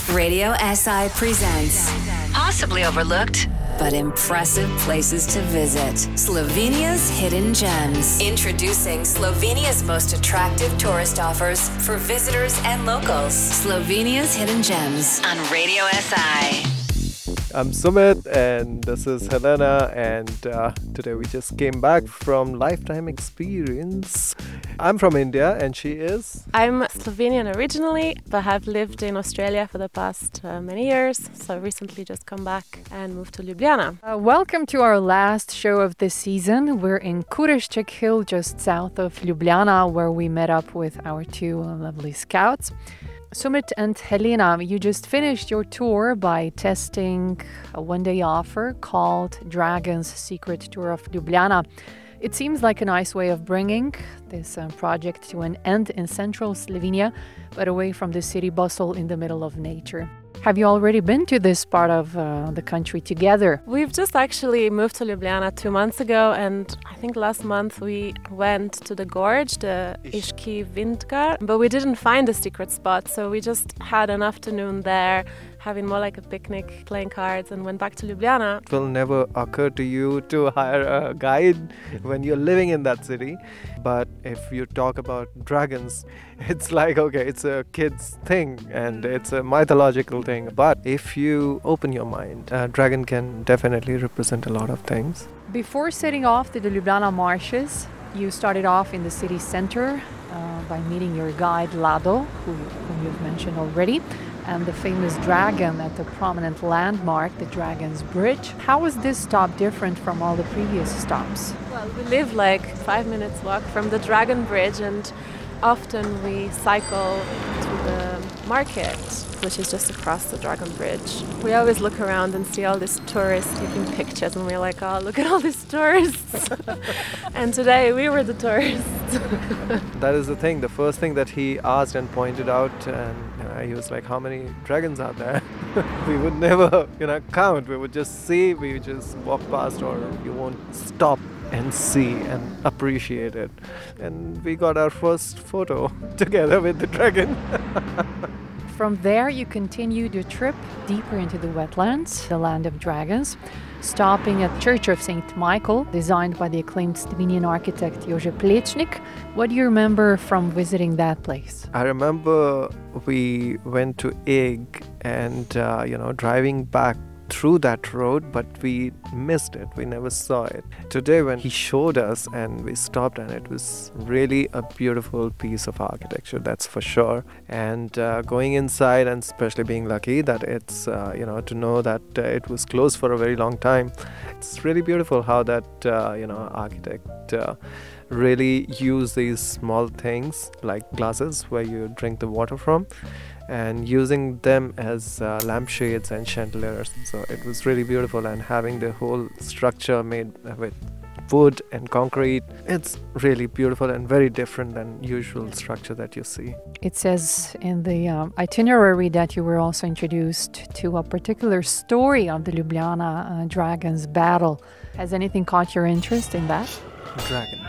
Radio SI presents possibly overlooked, but impressive places to visit. Slovenia's Hidden Gems. Introducing Slovenia's most attractive tourist offers for visitors and locals. Slovenia's Hidden Gems on Radio SI. I'm Sumit and this is Helena, and today we just came back from Lifetime Experience. I'm from India and she is? I'm Slovenian originally, but have lived in Australia for the past many years. So I recently just come back and moved to Ljubljana. Welcome to our last show of this season. We're in Kurešček Hill, just south of Ljubljana, where we met up with our two lovely scouts. Sumit and Helena, you just finished your tour by testing a one-day offer called Dragon's Secret Tour of Ljubljana. It seems like a nice way of bringing this project to an end in central Slovenia, but away from the city bustle in the middle of nature. Have you already been to this part of the country together? We've just actually moved to Ljubljana 2 months ago, and I think last month we went to the gorge, the Iški Vintgar, but we didn't find a secret spot, so we just had an afternoon there, having more like a picnic, playing cards, and went back to Ljubljana. It will never occur to you to hire a guide when you're living in that city. But if you talk about dragons, it's like, okay, it's a kid's thing and it's a mythological thing. But if you open your mind, a dragon can definitely represent a lot of things. Before setting off to the Ljubljana marshes, you started off in the city center by meeting your guide Lado, whom you've mentioned already, and the famous dragon at the prominent landmark, the Dragon's Bridge. How was this stop different from all the previous stops? Well, we live like 5 minutes walk from the Dragon Bridge, and often we cycle to the market, which is just across the Dragon Bridge. We always look around and see all these tourists taking pictures, and we're like, oh, look at all these tourists. And today we were the tourists. That is the thing, the first thing that he asked and pointed out, and he was like, how many dragons are there? We would never, count. We would just see, we would just walk past, or you won't stop and see and appreciate it. And we got our first photo together with the dragon. From there, you continued your trip deeper into the wetlands, the land of dragons, stopping at Church of St. Michael, designed by the acclaimed Slovenian architect Jože Plečnik. What do you remember from visiting that place? I remember we went to Ig and, driving back through that road, but we missed it. We never saw it. Today when he showed us and we stopped, and it was really a beautiful piece of architecture, that's for sure. And going inside, and especially being lucky that it's, to know that it was closed for a very long time. It's really beautiful how that, architect really used these small things like glasses where you drink the water from, and using them as lampshades and chandeliers. So it was really beautiful, and having the whole structure made with wood and concrete, it's really beautiful and very different than usual structure that you see. It says in the itinerary that you were also introduced to a particular story of the Ljubljana Dragons battle. Has anything caught your interest in that? Dragon.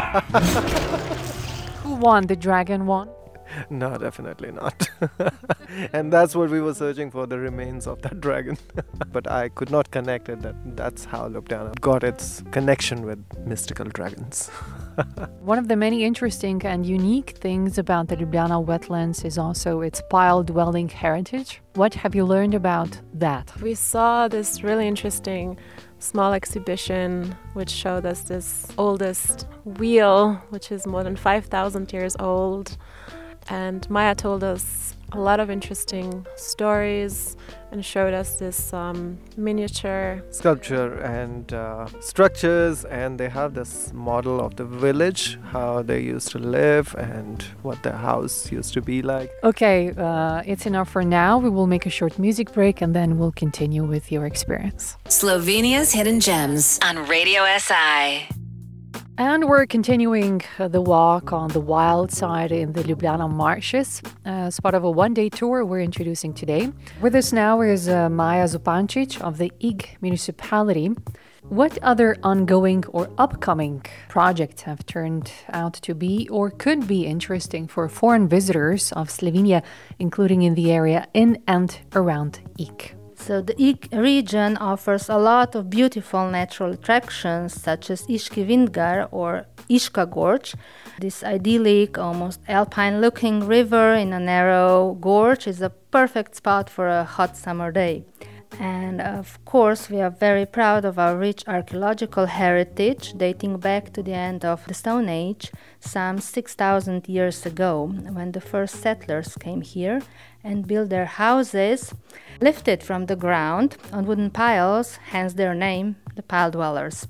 Who won? The dragon won? No, definitely not. And that's what we were searching for, the remains of that dragon. But I could not connect it. That's how Ljubljana got its connection with mystical dragons. One of the many interesting and unique things about the Ljubljana wetlands is also its pile-dwelling heritage. What have you learned about that? We saw this really interesting small exhibition which showed us this oldest wheel, which is more than 5,000 years old. And Maya told us a lot of interesting stories and showed us this miniature sculpture and structures, and they have this model of the village, how they used to live and what their house used to be like. Okay, it's enough for now. We will make a short music break and then we'll continue with your experience. Slovenia's Hidden Gems on Radio SI. And we're continuing the walk on the wild side in the Ljubljana marshes. As part of a one-day tour we're introducing today. With us now is Maja Zupančič of the Ig municipality. What other ongoing or upcoming projects have turned out to be or could be interesting for foreign visitors of Slovenia, including in the area in and around Ig? So the Ig region offers a lot of beautiful natural attractions such as Iški Vintgar or Iška Gorge. This idyllic, almost alpine-looking river in a narrow gorge is a perfect spot for a hot summer day. And of course, we are very proud of our rich archaeological heritage dating back to the end of the Stone Age, some 6,000 years ago, when the first settlers came here and built their houses, lifted from the ground on wooden piles, hence their name, the Pile Dwellers.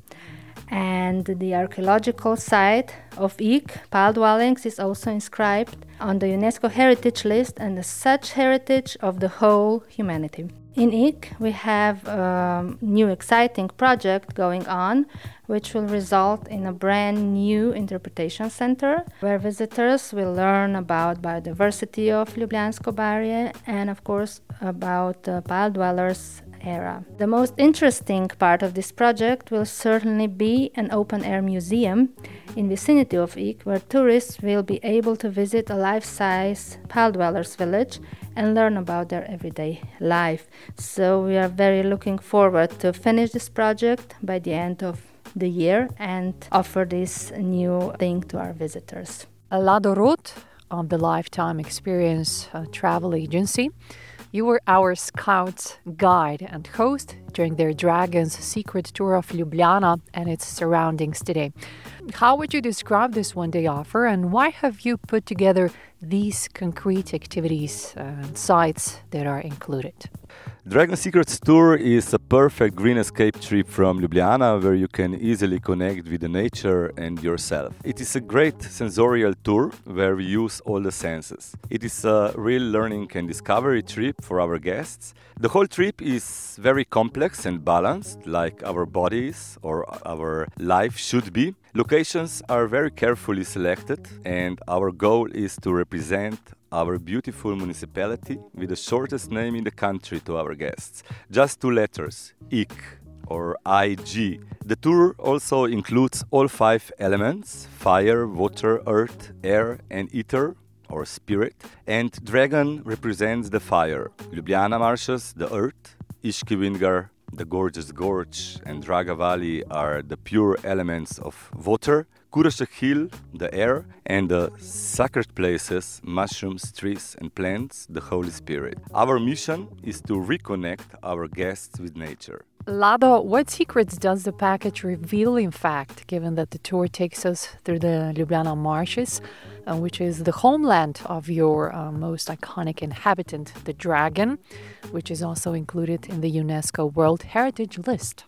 And the archaeological site of Ig, Pile Dwellings, is also inscribed on the UNESCO Heritage List and as such heritage of the whole humanity. In Ig, we have a new exciting project going on, which will result in a brand new interpretation center, where visitors will learn about biodiversity of Ljubljansko barje and, of course, about the Pile Dwellers era. The most interesting part of this project will certainly be an open-air museum in vicinity of Ig, where tourists will be able to visit a life-size Pile Dwellers village and learn about their everyday life. So we are very looking forward to finish this project by the end of the year and offer this new thing to our visitors. Lado Roth of the Lifetime Experience travel agency. You were our Scouts guide and host during their Dragon's Secret tour of Ljubljana and its surroundings today. How would you describe this one-day offer, and why have you put together these concrete activities and sites that are included? Dragon Secrets Tour is a perfect green escape trip from Ljubljana where you can easily connect with the nature and yourself. It is a great sensorial tour where we use all the senses. It is a real learning and discovery trip for our guests. The whole trip is very complex and balanced, like our bodies or our life should be. Locations are very carefully selected, and our goal is to represent our beautiful municipality with the shortest name in the country to our guests. Just 2 letters, Ig or IG. The tour also includes all 5 elements: fire, water, earth, air and ether or spirit. And Dragon represents the fire, Ljubljana marshes the earth, Iški Vintgar, the gorgeous gorge, and Draga Valley are the pure elements of water, Kurašek Hill, the air, and the sacred places, mushrooms, trees, and plants, the Holy Spirit. Our mission is to reconnect our guests with nature. Lado, what secrets does the package reveal, in fact, given that the tour takes us through the Ljubljana marshes, which is the homeland of your most iconic inhabitant, the dragon, which is also included in the UNESCO World Heritage List?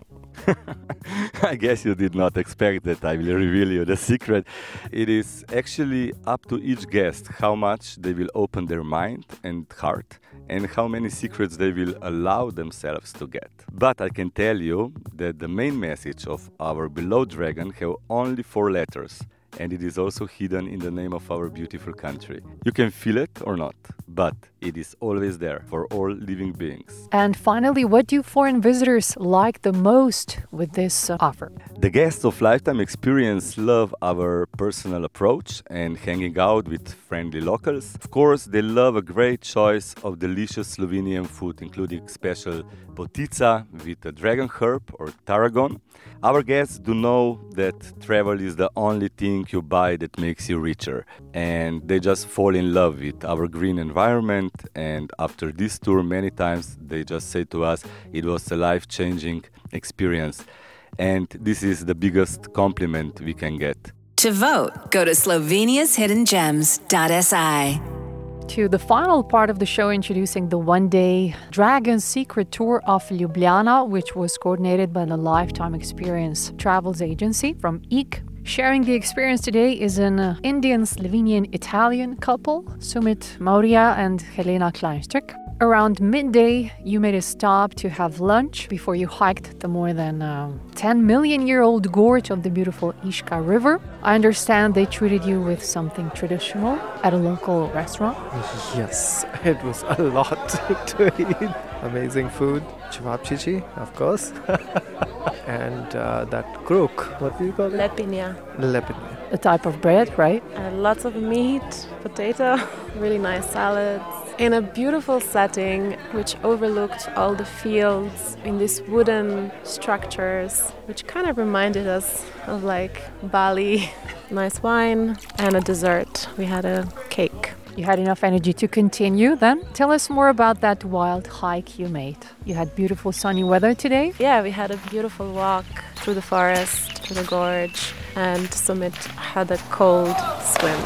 I guess you did not expect that I will reveal you the secret. It is actually up to each guest how much they will open their mind and heart and how many secrets they will allow themselves to get. But I can tell you that the main message of our beloved dragon have only 4 letters, and it is also hidden in the name of our beautiful country. You can feel it or not, but it is always there for all living beings. And finally, what do foreign visitors like the most with this offer? The guests of Lifetime Experience love our personal approach and hanging out with friendly locals. Of course, they love a great choice of delicious Slovenian food, including special potica with a dragon herb or tarragon. Our guests do know that travel is the only thing you buy that makes you richer, and they just fall in love with our green environment. And after this tour, many times they just say to us it was a life-changing experience, and this is the biggest compliment we can get. To vote, go to sloveniashiddengems.si. To the final part of the show, introducing the one-day Dragon Secret tour of Ljubljana, which was coordinated by the Lifetime Experience Travels Agency from Ig. Sharing the experience today is an Indian-Slovenian-Italian couple, Sumit Maurya and Helena Kleinstück. Around midday, you made a stop to have lunch before you hiked the more than 10 million year old gorge of the beautiful Ishka River. I understand they treated you with something traditional at a local restaurant. Yes, it was a lot to eat. Amazing food, cevapcici, of course, and that krok, what do you call it? Lepinja. Lepinja. A type of bread, right? Lots of meat, potato, really nice salads. In a beautiful setting which overlooked all the fields in these wooden structures, which kind of reminded us of like Bali. Nice wine and a dessert. We had a cake. You had enough energy to continue then? Tell us more about that wild hike you made. You had beautiful sunny weather today? Yeah, we had a beautiful walk through the forest, through the gorge, and Sumit had a cold swim.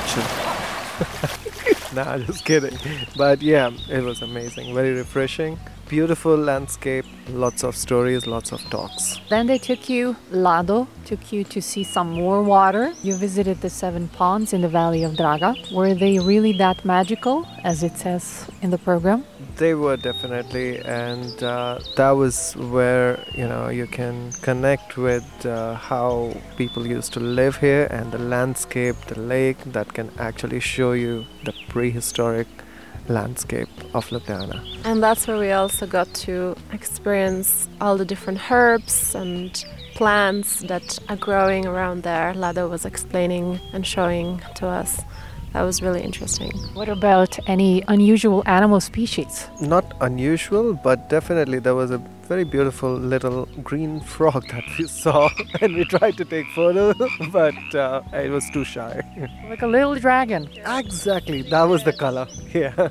Nah, just kidding. But yeah, it was amazing. Very refreshing. Beautiful landscape. Lots of stories, lots of talks. Then they took you to see some more water. You visited the 7 ponds in the valley of Draga. Were they really that magical, as it says in the program? They were definitely, and that was where you can connect with how people used to live here and the landscape, the lake that can actually show you the prehistoric landscape of Ljubljana. And that's where we also got to experience all the different herbs and plants that are growing around there. Lado was explaining and showing to us. That was really interesting. What about any unusual animal species? Not unusual, but definitely there was a very beautiful little green frog that we saw and we tried to take photos, but it was too shy. Like a little dragon. Exactly, that was the color. Yeah.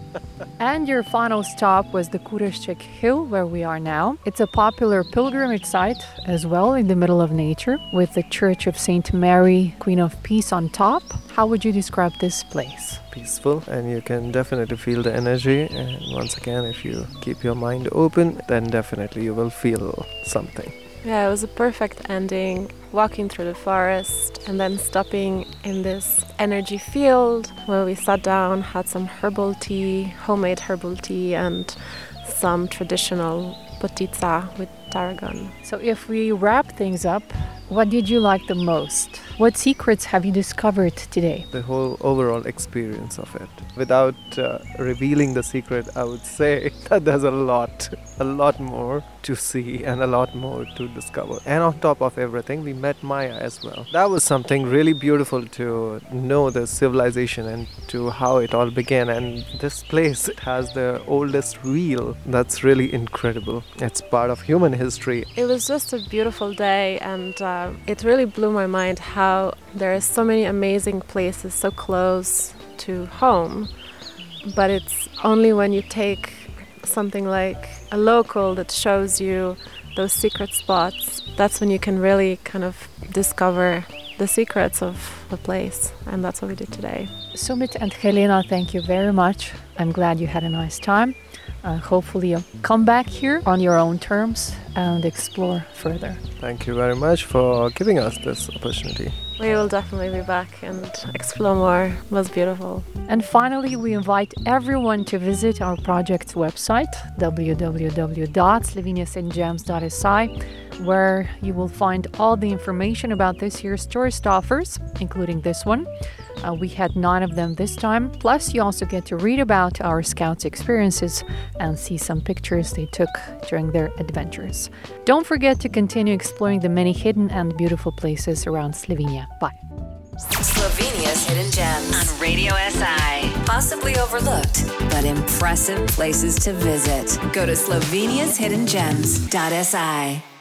And your final stop was the Kurešček Hill, where we are now. It's a popular pilgrimage site as well, in the middle of nature, with the Church of St. Mary, Queen of Peace on top. How would you describe this place? Peaceful, and you can definitely feel the energy. And once again, if you keep your mind open, then definitely you will feel something. Yeah, it was a perfect ending, walking through the forest and then stopping in this energy field where we sat down, had some herbal tea, homemade herbal tea, and some traditional potica with tarragon. So if we wrap things up, what did you like the most? What secrets have you discovered today? The whole overall experience of it. Without revealing the secret, I would say that there's a lot more to see and a lot more to discover. And on top of everything, we met Maya as well. That was something really beautiful to know the civilization and to how it all began. And this place has the oldest wheel. That's really incredible. It's part of human history. It was just a beautiful day, and it really blew my mind how there are so many amazing places so close to home, but it's only when you take something like a local that shows you those secret spots, that's when you can really kind of discover the secrets of the place, and that's what we did today. Sumit and Helena, thank you very much. I'm glad you had a nice time. Hopefully you'll come back here on your own terms and explore further. Thank you very much for giving us this opportunity. We will definitely be back and explore more. It was beautiful. And finally, we invite everyone to visit our project's website, www.sloveniasingems.si, where you will find all the information about this year's tourist offers, including this one. We had 9 of them this time. Plus, you also get to read about our scouts' experiences and see some pictures they took during their adventures. Don't forget to continue exploring the many hidden and beautiful places around Slovenia. Bye. Slovenia's Hidden Gems on Radio SI. Possibly overlooked, but impressive places to visit. Go to sloveniashiddengems.si.